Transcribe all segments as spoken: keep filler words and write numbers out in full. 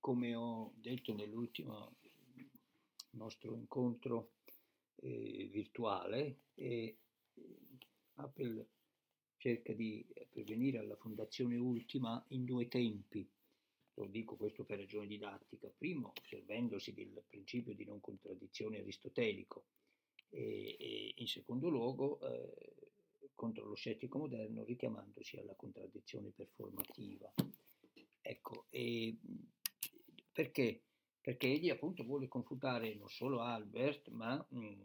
come ho detto nell'ultimo nostro incontro eh, virtuale, eh, Apple cerca di pervenire alla fondazione ultima in due tempi. Lo dico questo per ragione didattica. Primo, servendosi del principio di non contraddizione aristotelico e, e in secondo luogo eh, contro lo scettico moderno richiamandosi alla contraddizione performativa. Ecco, e perché? Perché egli appunto vuole confutare non solo Albert, ma mh,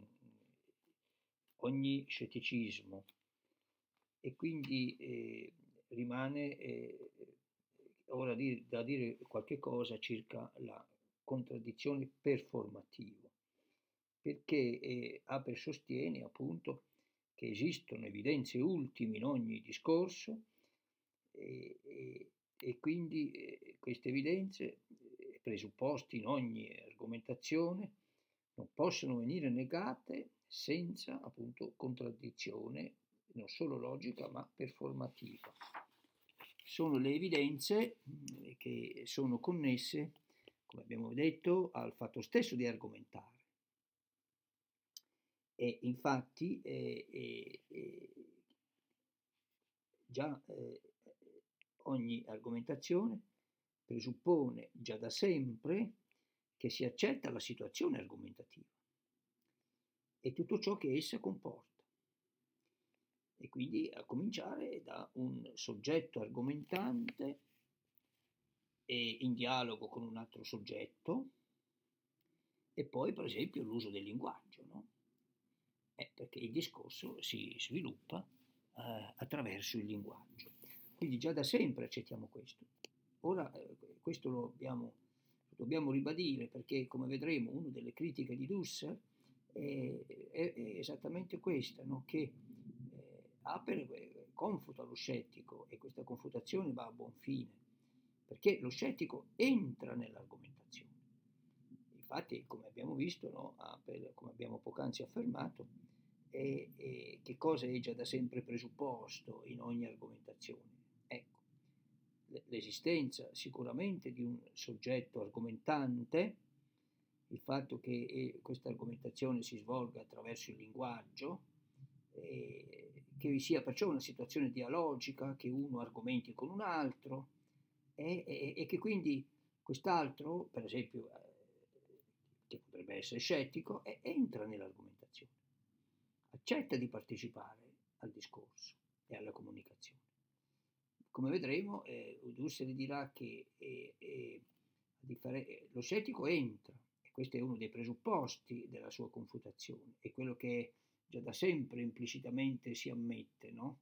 ogni scetticismo e quindi eh, rimane eh, ora di, da dire qualche cosa circa la contraddizione performativa, perché eh, Apel sostiene appunto che esistono evidenze ultime in ogni discorso e, e, e quindi eh, queste evidenze, eh, presupposti in ogni argomentazione, non possono venire negate senza appunto contraddizione non solo logica ma performativa. Sono le evidenze che sono connesse, come abbiamo detto, al fatto stesso di argomentare. E infatti eh, eh, eh, già eh, ogni argomentazione presuppone già da sempre che si accetta la situazione argomentativa e tutto ciò che essa comporta. E quindi a cominciare da un soggetto argomentante e in dialogo con un altro soggetto e poi per esempio l'uso del linguaggio, no? Eh, perché il discorso si sviluppa eh, attraverso il linguaggio. Quindi già da sempre accettiamo questo. Ora eh, questo lo, abbiamo, lo dobbiamo ribadire perché come vedremo una delle critiche di Husserl è, è, è esattamente questa, no? Che eh, Apel eh, confuta lo scettico e questa confutazione va a buon fine, perché lo scettico entra nell'argomentazione. Infatti, come abbiamo visto, no, Apel, come abbiamo poc'anzi affermato, è, è, che cosa è già da sempre presupposto in ogni argomentazione? Ecco, l'esistenza sicuramente di un soggetto argomentante, il fatto che questa argomentazione si svolga attraverso il linguaggio, eh, che vi sia perciò una situazione dialogica, che uno argomenti con un altro e, e, e che quindi quest'altro, per esempio, eh, che potrebbe essere scettico, eh, entra nell'argomentazione, accetta di partecipare al discorso e alla comunicazione. Come vedremo, eh, Husserl dirà che eh, eh, differ- lo scettico entra, e questo è uno dei presupposti della sua confutazione, è quello che già da sempre implicitamente si ammette, no?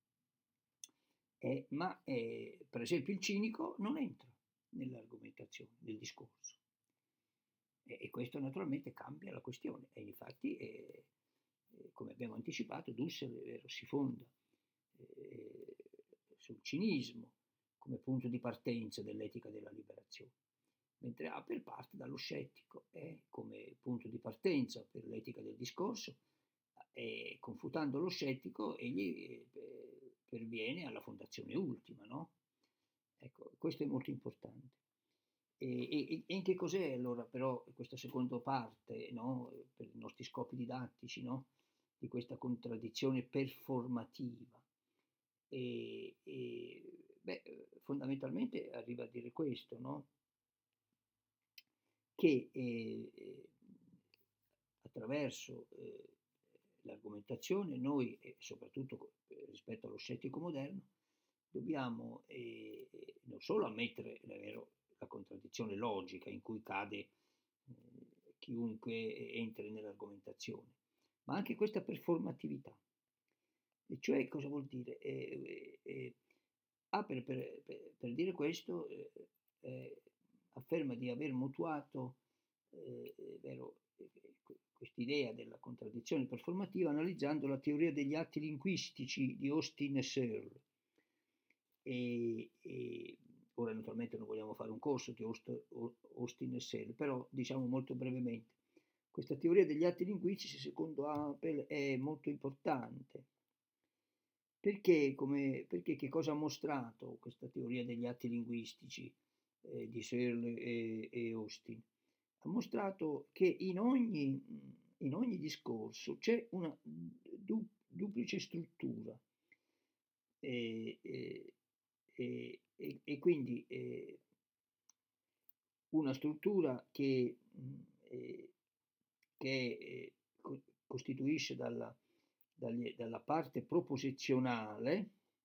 Eh, ma eh, per esempio il cinico non entra nell'argomentazione, nel discorso. E, e questo naturalmente cambia la questione. E infatti, eh, eh, come abbiamo anticipato, Husserl è vero, si fonda eh, sul cinismo come punto di partenza dell'etica della liberazione, mentre Apel parte dallo scettico e come punto di partenza per l'etica del discorso e confutando lo scettico egli eh, perviene alla fondazione ultima, no? Ecco, questo è molto importante. E, e, e in che cos'è allora però questa seconda parte, no? Per i nostri scopi didattici, no? Di questa contraddizione performativa? E, e beh, fondamentalmente arriva a dire questo, no? Che eh, attraverso eh, l'argomentazione noi, e soprattutto rispetto allo scettico moderno, dobbiamo eh, non solo ammettere davvero la contraddizione logica in cui cade eh, chiunque entri nell'argomentazione, ma anche questa performatività. E cioè cosa vuol dire? Eh, eh, ah, per, per, per, per dire questo eh, eh, afferma di aver mutuato eh, vero, quest'idea della contraddizione performativa analizzando la teoria degli atti linguistici di Austin e Searle. E, e ora naturalmente non vogliamo fare un corso di Austin e Searle, però diciamo molto brevemente. Questa teoria degli atti linguistici, secondo Apel, è molto importante. Perché, come, perché che cosa ha mostrato questa teoria degli atti linguistici? eh, di Searle e, e Austin, ha mostrato che in ogni, in ogni discorso c'è una du- duplice struttura e, e- e- e- e quindi eh, una struttura che, mh, eh, che eh, co- costituisce dalla, dagli- dalla parte proposizionale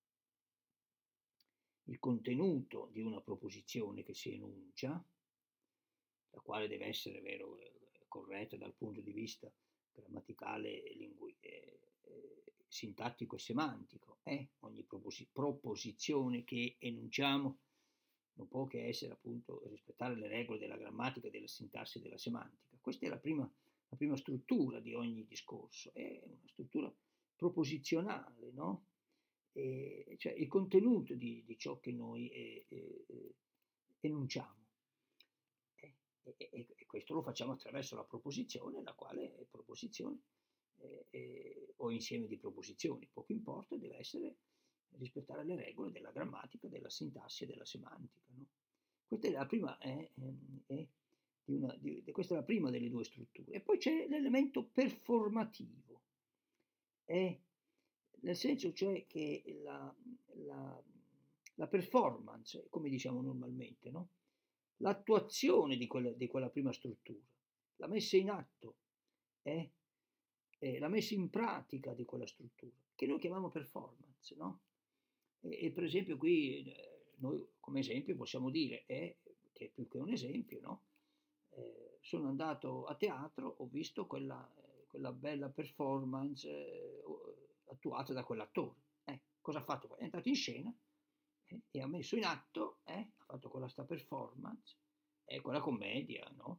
il contenuto di una proposizione che si enuncia, la quale deve essere vero, eh, corretta dal punto di vista grammaticale, lingu- eh, eh, sintattico e semantico. Eh? Ogni proposi- proposizione che enunciamo non può che essere appunto rispettare le regole della grammatica, della sintassi e della semantica. Questa è la prima, la prima struttura di ogni discorso, è una struttura proposizionale, no? E, cioè il contenuto di, di ciò che noi eh, eh, enunciamo. Eh, e, e, e, questo lo facciamo attraverso la proposizione, la quale proposizione eh, eh, o insieme di proposizioni, poco importa, deve essere rispettare le regole della grammatica, della sintassi e della semantica. No? Questa è la prima, è, è di una, di, questa è la prima delle due strutture. E poi c'è l'elemento performativo, è, nel senso cioè che la, la, la performance, come diciamo normalmente, no? L'attuazione di quella, di quella prima struttura, la messa in atto, eh? Eh, la messa in pratica di quella struttura, che noi chiamiamo performance, no? E, e per esempio qui eh, noi come esempio possiamo dire, eh, che è più che un esempio, no? Eh, sono andato a teatro, ho visto quella, eh, quella bella performance eh, attuata da quell'attore. Eh, cosa ha fatto? È entrato in scena eh, e ha messo in atto, eh, ha fatto quella sta performance, eh, quella commedia, no?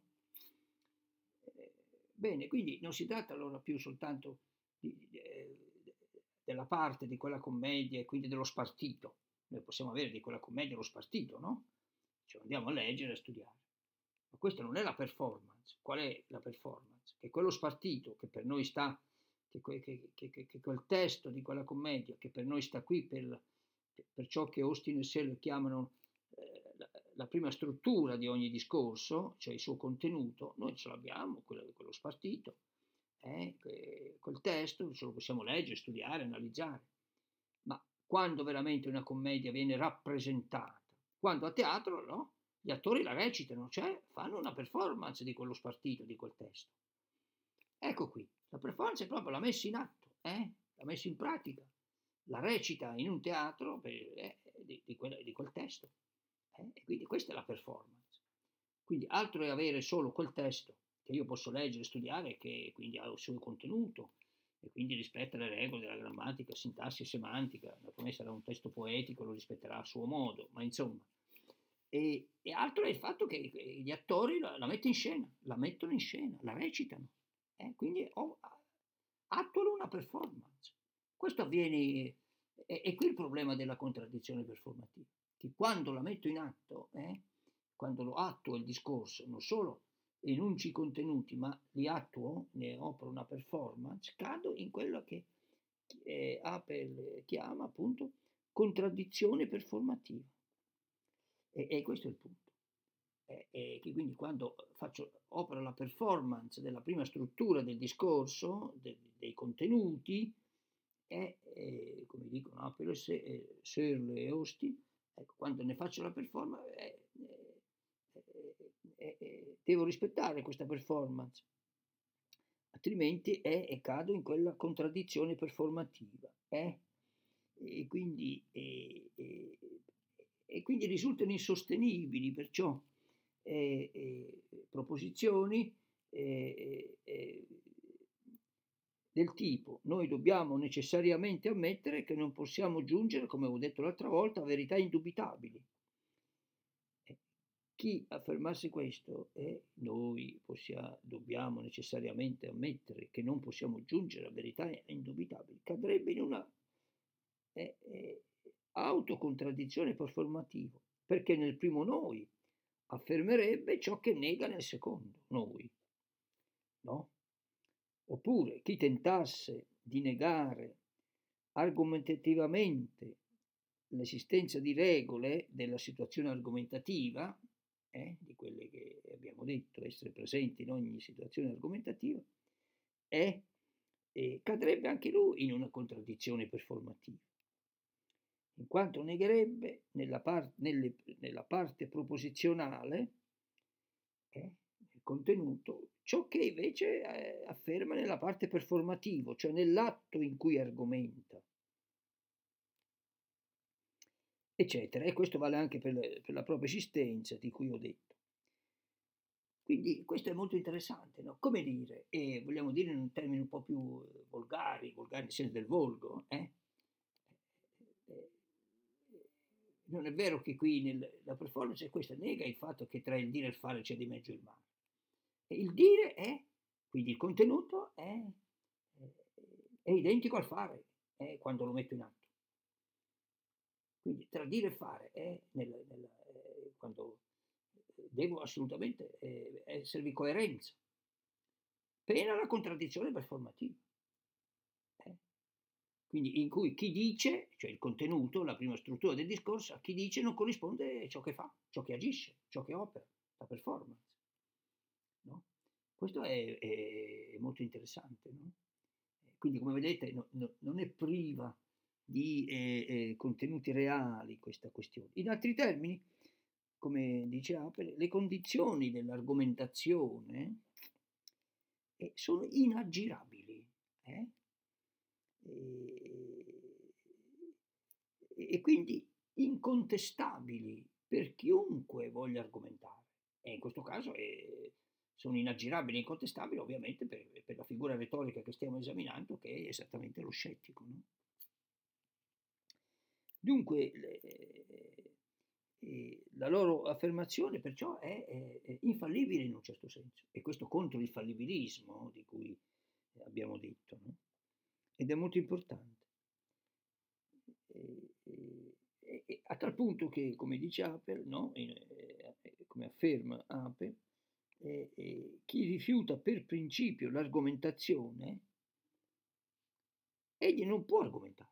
Eh, bene, quindi non si tratta allora più soltanto di, di, eh, della parte di quella commedia e quindi dello spartito. Noi possiamo avere di quella commedia lo spartito, no? Cioè andiamo a leggere e a studiare. Ma questa non è la performance. Qual è la performance? Che quello spartito che per noi sta, che, che, che, che quel testo di quella commedia che per noi sta qui per, per ciò che Austin e Searle chiamano eh, la, la prima struttura di ogni discorso, cioè il suo contenuto, noi ce l'abbiamo, quello, quello spartito, eh, quel testo ce lo possiamo leggere, studiare, analizzare. Ma quando veramente una commedia viene rappresentata, quando a teatro, no? Gli attori la recitano, cioè fanno una performance di quello spartito, di quel testo. Ecco qui, la performance è proprio la messa in atto, eh? La messa in pratica, la recita in un teatro per, eh, di, di, quel, di, quel, testo. Eh? E quindi questa è la performance. Quindi altro è avere solo quel testo che io posso leggere e studiare, che quindi ha il suo contenuto e quindi rispetta le regole della grammatica, sintassi e semantica. Naturalmente sarà un testo poetico, lo rispetterà a suo modo, ma insomma. E, e altro è il fatto che gli attori la, la mettono in scena, la mettono in scena, la recitano. Eh? Quindi oh, attuano una performance. Questo avviene, è, è qui il problema della contraddizione performativa, che quando la metto in atto, eh, quando lo attuo il discorso, non solo enunci i contenuti, ma li attuo, ne opero una performance, cado in quello che eh, Apple chiama appunto contraddizione performativa. E, e questo è il punto. E, e che quindi quando faccio, opero la performance della prima struttura del discorso, de, dei contenuti, e, e come dicono Apple, e Searle e Austin, ecco, quando ne faccio la performance, eh, eh, eh, devo rispettare questa performance, altrimenti eh, cado in quella contraddizione performativa. Eh? E, quindi, eh, eh, e quindi risultano insostenibili, perciò eh, eh, proposizioni eh, eh, del tipo noi dobbiamo necessariamente ammettere che non possiamo giungere, come avevo detto l'altra volta, a verità indubitabili. Chi affermasse questo e noi possiamo, dobbiamo necessariamente ammettere che non possiamo giungere a verità indubitabili, cadrebbe in una eh, eh, autocontraddizione performativa, perché nel primo noi affermerebbe ciò che nega nel secondo noi, no? Oppure chi tentasse di negare argomentativamente l'esistenza di regole della situazione argomentativa eh, di quelle che abbiamo detto essere presenti in ogni situazione argomentativa, è, eh, cadrebbe anche lui in una contraddizione performativa, in quanto negherebbe nella, par- nelle- nella parte proposizionale, eh, nel contenuto, ciò che invece eh, afferma nella parte performativa, cioè nell'atto in cui argomenta, eccetera. E questo vale anche per, le- per la propria esistenza di cui ho detto. Quindi questo è molto interessante, no? Come dire, e vogliamo dire in termini un po' più eh, volgari, volgari nel senso del volgo, eh? Eh, eh, non è vero che qui nel- la performance è questa, nega il fatto che tra il dire e il fare c'è di mezzo il male. E il dire è, quindi il contenuto è, è- è identico al fare, eh, quando lo metto in atto. Quindi tra dire e fare è nel- nel- eh, quando devo assolutamente eh, esservi coerenza, pena la contraddizione performativa. eh. Quindi in cui chi dice, cioè il contenuto, la prima struttura del discorso, a chi dice non corrisponde ciò che fa, ciò che agisce, ciò che opera, la performance. No? Questo è, è- è molto interessante. No? Quindi come vedete no- no- non è priva di eh, eh, contenuti reali questa questione. In altri termini, come dice Apel, le condizioni dell'argomentazione eh, sono inaggirabili. eh. E, e quindi incontestabili per chiunque voglia argomentare. E in questo caso eh, sono inaggirabili e incontestabili ovviamente per, per la figura retorica che stiamo esaminando, che è esattamente lo scettico. No? Dunque, le, eh, la loro affermazione perciò è, è, è infallibile in un certo senso, e questo contro il fallibilismo di cui abbiamo detto, no? Ed è molto importante. E, e, e, a tal punto che, come dice Apel, no? E, e, come afferma Apel, e, e, chi rifiuta per principio l'argomentazione, egli non può argomentare.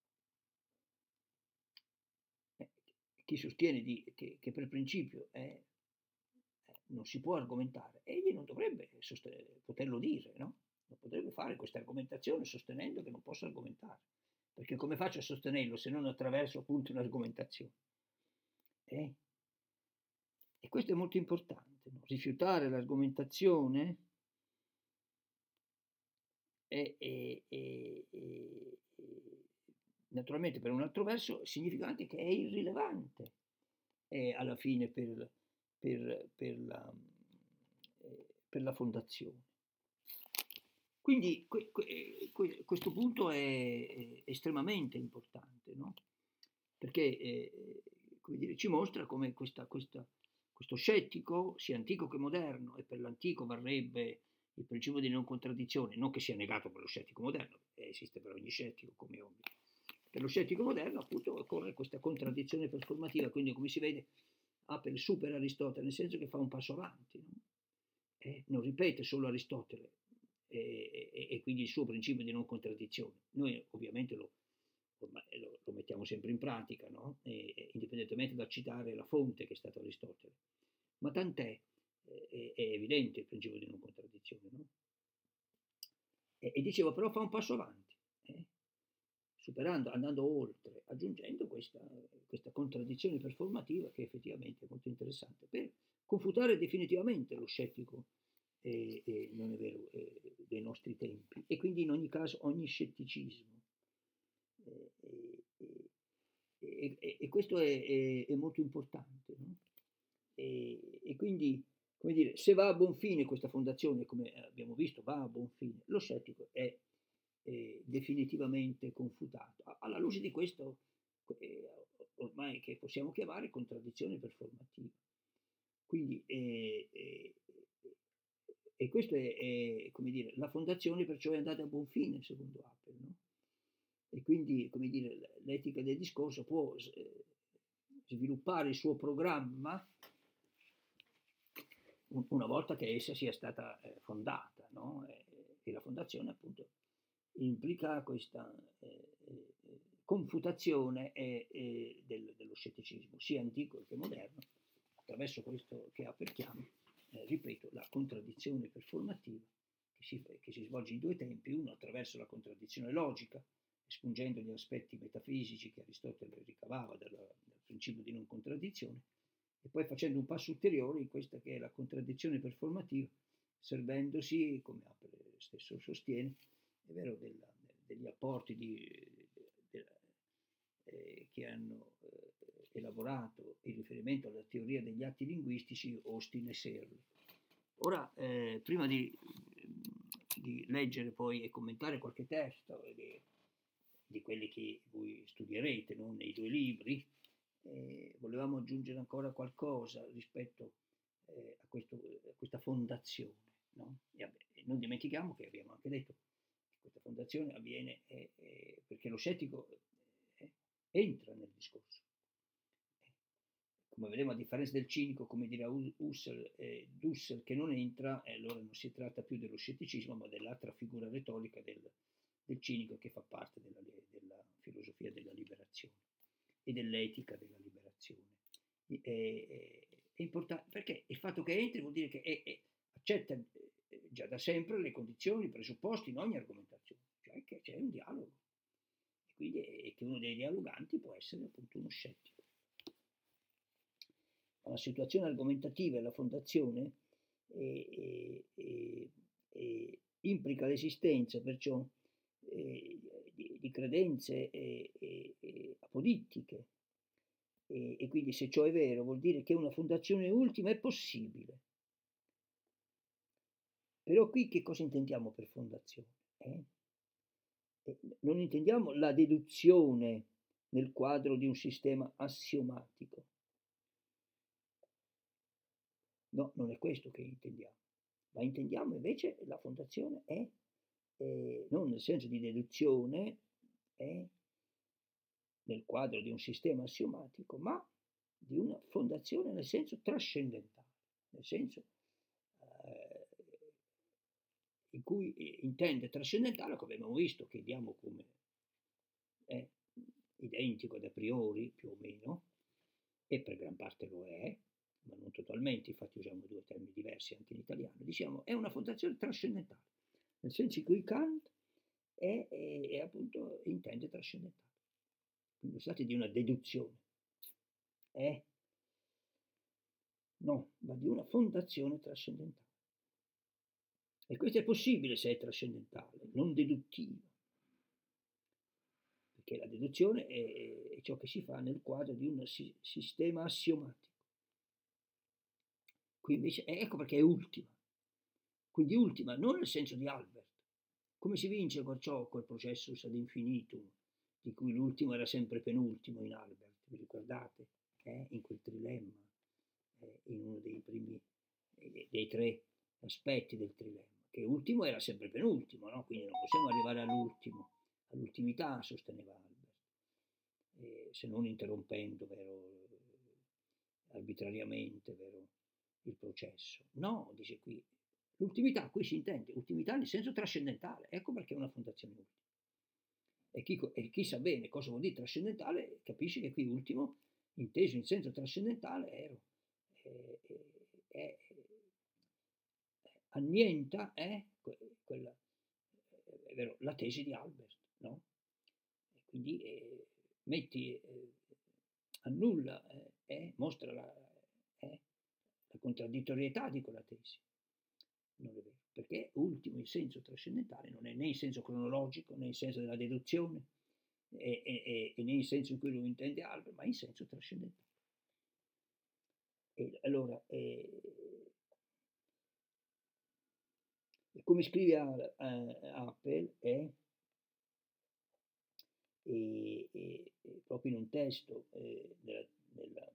Eh, chi sostiene di, che, che per principio è, eh, non si può argomentare, egli non dovrebbe poterlo dire, no? Non potrebbe fare questa argomentazione sostenendo che non possa argomentare, perché come faccio a sostenerlo se non attraverso appunto un'argomentazione? Eh? E questo è molto importante, no? Rifiutare l'argomentazione è, è, è, è, naturalmente per un altro verso significa anche che è irrilevante eh, alla fine per, per, per, la, eh, per la fondazione. Quindi que, que, questo punto è, è estremamente importante, no? Perché eh, come dire, ci mostra come questa, questa, questo scettico, sia antico che moderno, e per l'antico varrebbe il principio di non contraddizione, non che sia negato per lo scettico moderno, esiste per ogni scettico come ovvio. Per lo scettico moderno appunto occorre questa contraddizione performativa, quindi come si vede Apel supera Aristotele, nel senso che fa un passo avanti, no? eh, non ripete solo Aristotele e, e, e, quindi il suo principio di non contraddizione. Noi ovviamente lo, ormai, lo, lo mettiamo sempre in pratica, no? e, e, indipendentemente da citare la fonte che è stata Aristotele. Ma tant'è, eh, è, evidente il principio di non contraddizione. No? E, e dicevo, però fa un passo avanti, eh? superando, andando oltre, aggiungendo questa, questa contraddizione performativa che effettivamente è molto interessante per confutare definitivamente lo scettico eh, eh, non è vero, eh, dei nostri tempi, e quindi in ogni caso ogni scetticismo. Eh, eh, eh, e, e, questo è, è, è, molto importante. No? E, e quindi, come dire, se va a buon fine questa fondazione, come abbiamo visto, va a buon fine, lo scettico è, è definitivamente confutato. Alla luce di questo, eh, ormai che possiamo chiamare contraddizione performativa. Quindi eh, eh, e questa è, è, come dire, la fondazione perciò è andata a buon fine, secondo Apel, no? E quindi, come dire, l'etica del discorso può eh, sviluppare il suo programma un, una volta che essa sia stata eh, fondata, no? E, e la fondazione, appunto, implica questa eh, eh, confutazione eh, eh, del, dello scetticismo, sia antico che moderno, attraverso questo che Apel chiama, eh, ripeto, la contraddizione performativa, che si, che si svolge in due tempi, uno attraverso la contraddizione logica, espungendo gli aspetti metafisici che Aristotele ricavava dal, dal principio di non contraddizione, e poi facendo un passo ulteriore in questa che è la contraddizione performativa, servendosi, come Apel stesso sostiene, è vero, della, degli apporti di, de, eh, che hanno eh, elaborato in riferimento alla teoria degli atti linguistici Austin e Searle. Ora, eh, prima di, di leggere poi e commentare qualche testo di, di quelli che voi studierete, no? Nei due libri, eh, volevamo aggiungere ancora qualcosa rispetto eh, a, questo, a questa fondazione, no? E vabbè, non dimentichiamo che abbiamo anche detto che questa fondazione avviene eh, eh, perché lo scettico eh, entra nel discorso. Come vedremo, a differenza del cinico, come dirà Husserl, eh, Dussel, che non entra, e allora non si tratta più dello scetticismo, ma dell'altra figura retorica del, del cinico che fa parte della, della filosofia della liberazione e dell'etica della liberazione. È, è, è importante perché il fatto che entri vuol dire che è, è, accetta eh, già da sempre le condizioni, i presupposti in ogni argomentazione, cioè che c'è un dialogo, e quindi è, che uno dei dialoganti può essere appunto uno scettico. La situazione argomentativa e la fondazione eh, eh, eh, implica l'esistenza perciò eh, di, di credenze eh, eh, apodittiche eh, e quindi se ciò è vero vuol dire che una fondazione ultima è possibile. Però qui che cosa intendiamo per fondazione? Eh? Eh, non intendiamo la deduzione nel quadro di un sistema assiomatico. No, non è questo che intendiamo, ma intendiamo invece la fondazione è, eh, non nel senso di deduzione, è nel quadro di un sistema assiomatico, ma di una fondazione nel senso trascendentale, nel senso eh, in cui intende trascendentale, come abbiamo visto, che diamo come è identico da priori, più o meno, e per gran parte lo è, ma non totalmente, infatti usiamo due termini diversi anche in italiano, diciamo è una fondazione trascendentale, nel senso in cui Kant è, è, è appunto intende trascendentale. Quindi si tratta di una deduzione, è no, ma di una fondazione trascendentale. E questo è possibile se è trascendentale, non deduttivo, perché la deduzione è, è ciò che si fa nel quadro di un si, sistema assiomatico. Qui invece, ecco perché è ultima, quindi ultima non nel senso di Albert. Come si vince perciò quel processus ad infinitum, di cui l'ultimo era sempre penultimo in Albert, vi ricordate? Eh? In quel trilemma, eh, in uno dei primi, eh, dei tre aspetti del trilemma, che ultimo era sempre penultimo, no? Quindi non possiamo arrivare all'ultimo, all'ultimità, sosteneva Albert, eh, se non interrompendo, vero, arbitrariamente, vero, il processo. No, dice qui, l'ultimità qui si intende, ultimità nel senso trascendentale, ecco perché è una fondazione ultima. E chi, e chi sa bene cosa vuol dire trascendentale capisce che qui ultimo, inteso in senso trascendentale, è, è, è, è annienta è quella, è vero, la tesi di Albert, no? E quindi eh, metti, eh, annulla, eh, eh, mostra la, eh, la contraddittorietà di quella tesi. Non è vero, perché ultimo in senso trascendentale non è né in senso cronologico, né in senso della deduzione, e, e, e né in senso in cui lo intende Albert, ma in senso trascendentale. E allora, eh, come scrive a, a, Apel, è e, e, e proprio in un testo, eh, della, della,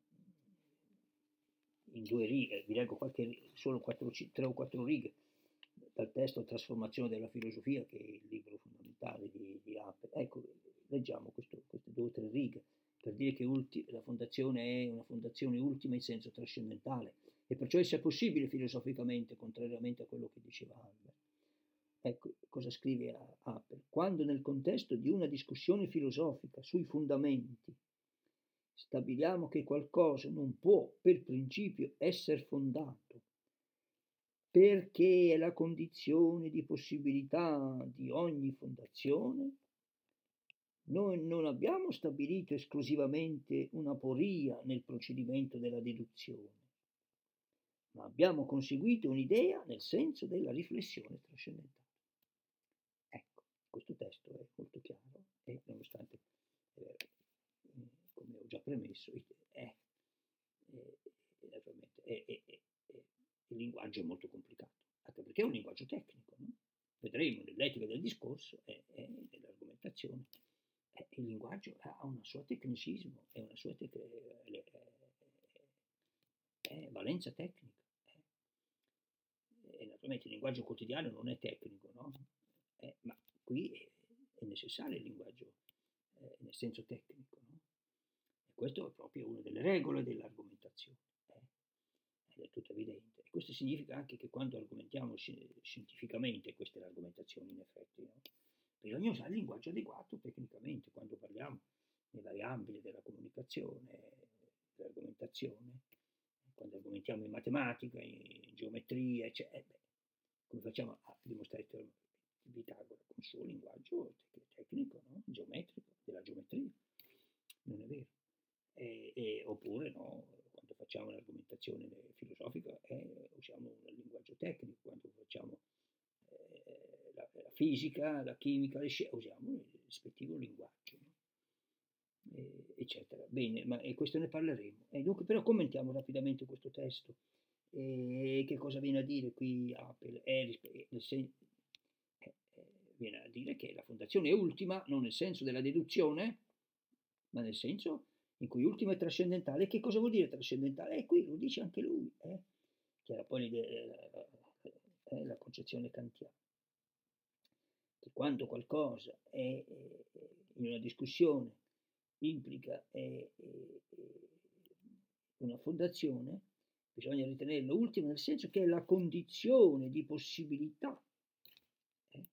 in due righe, vi leggo qualche, solo quattro, tre o quattro righe dal testo Trasformazione della filosofia, che è il libro fondamentale di, di Apel. Ecco, leggiamo questo, queste due o tre righe per dire che ulti, la fondazione è una fondazione ultima in senso trascendentale e perciò essa è possibile filosoficamente, contrariamente a quello che diceva Albert. Ecco cosa scrive Apel: quando nel contesto di una discussione filosofica sui fondamenti stabiliamo che qualcosa non può per principio essere fondato perché è la condizione di possibilità di ogni fondazione, noi non abbiamo stabilito esclusivamente un'aporia nel procedimento della deduzione, ma abbiamo conseguito un'idea nel senso della riflessione trascendentale. Ecco, questo testo è molto chiaro e nonostante, eh, come ho già premesso, è, è, naturalmente, è, è, è, è, il linguaggio è molto complicato, anche perché è un linguaggio tecnico, no? Vedremo nell'etica del discorso e nell'argomentazione. Eh, il linguaggio ha un suo tecnicismo e una sua tec- eh, eh, valenza tecnica. E naturalmente il linguaggio quotidiano non è tecnico, no? Eh, ma qui è, è necessario il linguaggio eh, nel senso tecnico, no? E questo è proprio una delle regole dell'argomentazione, eh? È del tutto evidente. E questo significa anche che quando argomentiamo sci- scientificamente, questa è l'argomentazione in effetti, no? Bisogna usare il linguaggio adeguato tecnicamente quando parliamo dei vari ambiti della comunicazione, dell'argomentazione, quando argomentiamo in matematica, in geometria, eccetera. Eh, beh, come facciamo a dimostrare il teorema di Pitagora? Con il suo linguaggio tecnico, no? Geometrico, della geometria. Non è vero. E, e, oppure no, quando facciamo un'argomentazione filosofica eh, usiamo un linguaggio tecnico, quando facciamo eh, la, la fisica, la chimica, le scienze, usiamo il rispettivo linguaggio, no? E, eccetera. Bene, ma e questo ne parleremo. E dunque, però commentiamo rapidamente questo testo. E che cosa viene a dire qui Apple? È, nel sen- eh, eh, viene a dire che la fondazione è ultima, non nel senso della deduzione, ma nel senso in cui ultima è trascendentale. Che cosa vuol dire trascendentale? E qui lo dice anche lui, eh? Che era poi la, la, la concezione kantiana. Che quando qualcosa è, è, in una discussione implica è, è, una fondazione, bisogna ritenerlo ultimo nel senso che è la condizione di possibilità. Eh?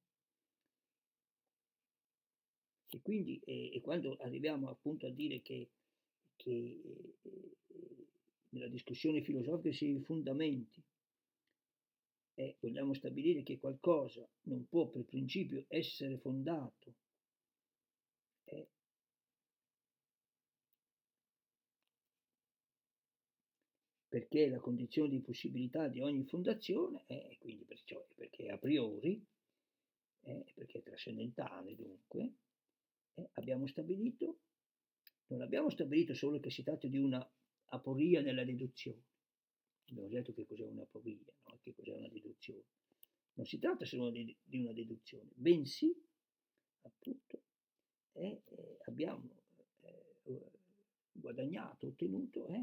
E quindi, eh, e quando arriviamo appunto a dire che, che eh, nella discussione filosofica si fondamenti e vogliamo stabilire che qualcosa non può per principio essere fondato eh, perché è la condizione di possibilità di ogni fondazione, e eh, quindi perciò, perché a priori, eh, perché è trascendentale dunque, eh, abbiamo stabilito, non abbiamo stabilito solo che si tratta di una aporia nella deduzione, abbiamo detto che cos'è un'aporia, no? Che cos'è una deduzione. Non si tratta solo di, di una deduzione, bensì, appunto, eh, eh, abbiamo eh, guadagnato, ottenuto eh,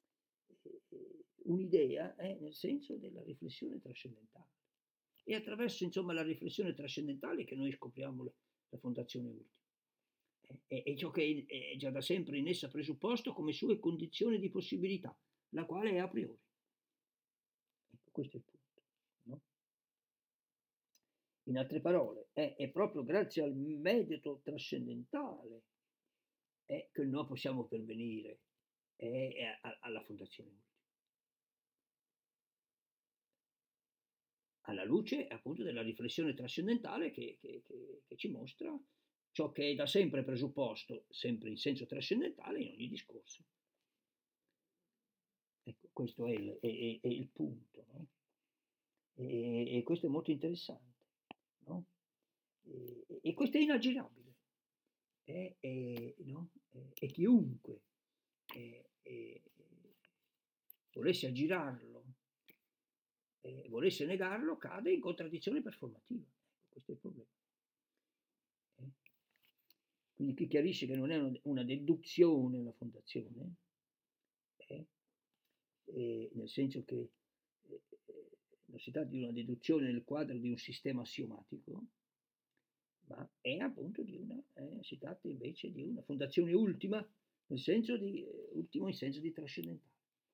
un'idea eh, nel senso della riflessione trascendentale. E attraverso insomma la riflessione trascendentale che noi scopriamo la, la fondazione ultima. È, è ciò che è, è già da sempre in essa presupposto come sue condizioni di possibilità, la quale è a priori. Ecco, questo è il punto. No? In altre parole, è, è proprio grazie al metodo trascendentale è che noi possiamo pervenire è, è a, alla fondazione ultima. Alla luce appunto della riflessione trascendentale che, che, che, che ci mostra ciò che è da sempre presupposto, sempre in senso trascendentale, in ogni discorso. Ecco, questo è il, è, è il punto, no? E, e, questo è molto interessante, no? E, e questo è inaggirabile. E, e, no? e chiunque e, e, volesse aggirarlo e volesse negarlo, cade in contraddizione performativa. Ecco, questo è il problema. Eh? Quindi qui chiarisce che non è una, una deduzione una fondazione, eh? Eh, nel senso che eh, non si tratta di una deduzione nel quadro di un sistema assiomatico, ma è appunto di una, eh, si tratta invece di una fondazione ultima, nel senso di, eh, ultimo in senso di trascendentale.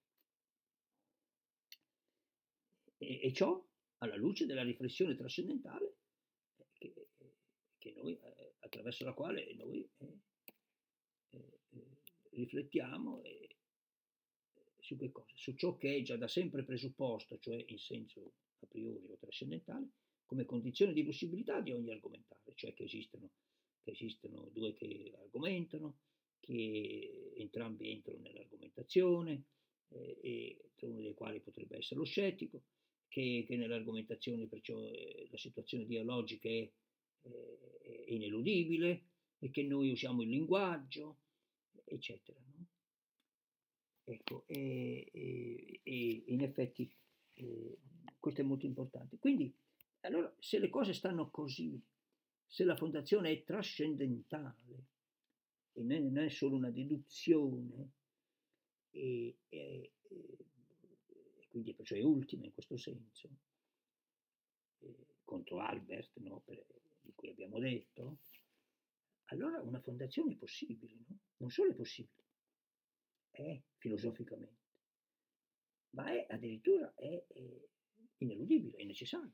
E, e ciò alla luce della riflessione trascendentale eh, che, che noi, eh, attraverso la quale noi eh, eh, riflettiamo e, su che cosa? Su ciò che è già da sempre presupposto, cioè in senso a priori o trascendentale, come condizione di possibilità di ogni argomentare, cioè che esistono, che esistono due che argomentano, che entrambi entrano nell'argomentazione, eh, e tra uno dei quali potrebbe essere lo scettico, che, che nell'argomentazione perciò eh, la situazione dialogica è, eh, è ineludibile e che noi usiamo il linguaggio, eccetera. No? Ecco, e, e, e in effetti eh, questo è molto importante. Quindi, allora, se le cose stanno così, se la fondazione è trascendentale e non è solo una deduzione, e, e, e quindi perciò è ultima in questo senso, eh, contro Albert, no, per, di cui abbiamo detto, allora una fondazione è possibile, no? Non solo è possibile, è filosoficamente, ma è addirittura è, è ineludibile, è necessario.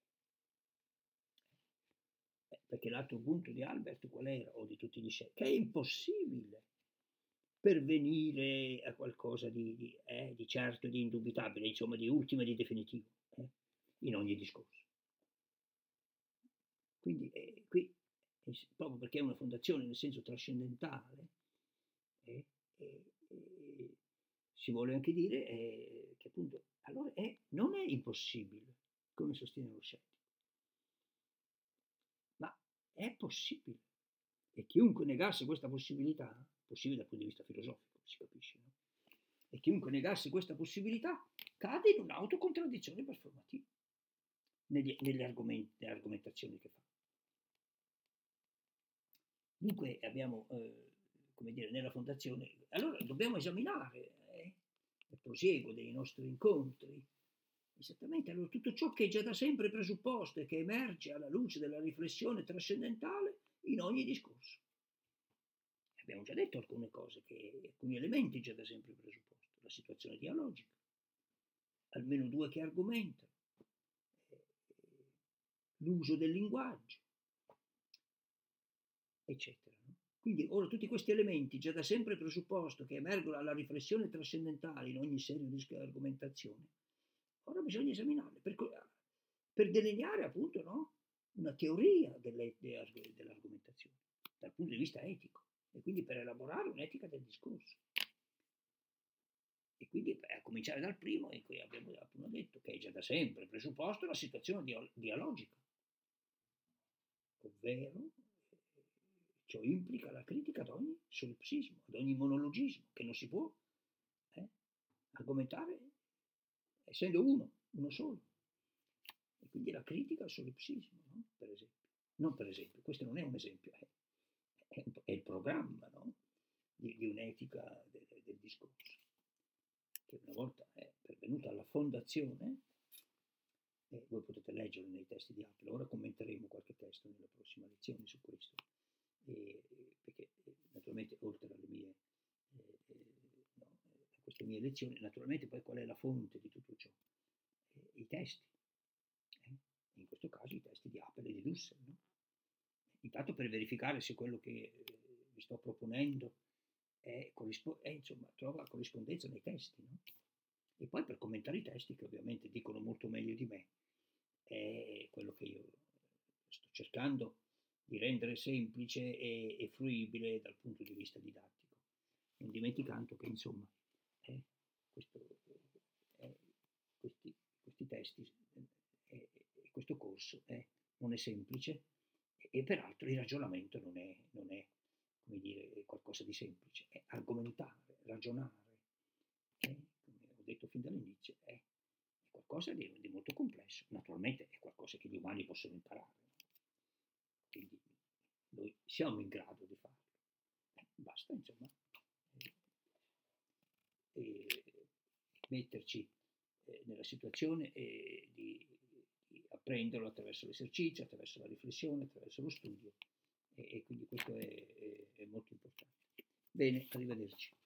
Eh, perché l'altro punto di Albert qual era, o di tutti gli scienziati? Che è impossibile pervenire a qualcosa di, di, eh, di certo, di indubitabile, insomma di ultimo e di definitivo, eh, in ogni discorso. Quindi eh, qui, eh, proprio perché è una fondazione nel senso trascendentale, eh, eh, eh, si vuole anche dire eh, che appunto allora è, non è impossibile, come sostiene lo scettico, ma è possibile. E chiunque negasse questa possibilità, possibile dal punto di vista filosofico, si capisce, no? E chiunque negasse questa possibilità cade in un'autocontraddizione performativa negli, nelle, argomenti, nelle argomentazioni che fa. Dunque abbiamo, eh, come dire, nella fondazione, allora dobbiamo esaminare eh, il prosieguo dei nostri incontri, esattamente allora, tutto ciò che è già da sempre presupposto e che emerge alla luce della riflessione trascendentale in ogni discorso. Abbiamo già detto alcune cose, che, alcuni elementi già da sempre presupposti, la situazione dialogica, almeno due che argomentano, eh, l'uso del linguaggio, eccetera. No? Quindi ora tutti questi elementi già da sempre presupposto che emergono alla riflessione trascendentale in ogni serie di argomentazione, ora bisogna esaminarle per, per delineare appunto no, una teoria delle, dell'argomentazione dal punto di vista etico e quindi per elaborare un'etica del discorso. E quindi a cominciare dal primo in cui abbiamo appunto detto che è già da sempre presupposto la situazione dialogica, ovvero ciò implica la critica ad ogni solipsismo, ad ogni monologismo, che non si può eh, argomentare essendo uno, uno solo. E quindi la critica al solipsismo, no? Per esempio. Non per esempio, questo non è un esempio, è, è, è il programma no? di, di un'etica del, del discorso, che una volta è pervenuta alla fondazione, e voi potete leggerlo nei testi di Apple, ora commenteremo qualche testo nella prossima lezione su questo. E, perché naturalmente oltre alle mie eh, no, a queste mie lezioni, naturalmente poi qual è la fonte di tutto ciò? Eh, I testi, eh? In questo caso i testi di Apple e di Dussel, no? Intanto per verificare se quello che eh, vi sto proponendo è, corrispo- è, insomma, trova corrispondenza nei testi, no? E poi per commentare i testi che ovviamente dicono molto meglio di me, è quello che io sto cercando di rendere semplice e, e fruibile dal punto di vista didattico, non dimenticando che insomma eh, questo, eh, questi, questi testi e eh, questo corso eh, non è semplice e, e peraltro il ragionamento non è, non è come dire qualcosa di semplice, è argomentare, ragionare, eh, come ho detto fin dall'inizio, è, è qualcosa di, di molto complesso, naturalmente è qualcosa che gli umani possono imparare. Quindi noi siamo in grado di farlo. Eh, basta, insomma, eh, eh, metterci eh, nella situazione eh, di, di apprenderlo attraverso l'esercizio, attraverso la riflessione, attraverso lo studio. E, e quindi questo è, è, è molto importante. Bene, arrivederci.